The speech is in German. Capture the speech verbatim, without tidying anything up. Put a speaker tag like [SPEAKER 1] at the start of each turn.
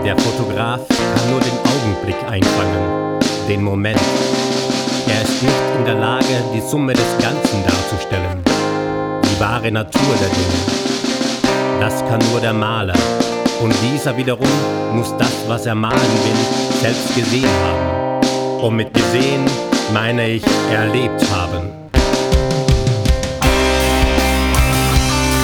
[SPEAKER 1] Der Fotograf kann nur den Augenblick einfangen, den Moment. Er ist nicht in der Lage, die Summe des Ganzen darzustellen, die wahre Natur der Dinge. Das kann nur der Maler. Und dieser wiederum muss das, was er malen will, selbst gesehen haben. Und mit gesehen meine ich erlebt haben.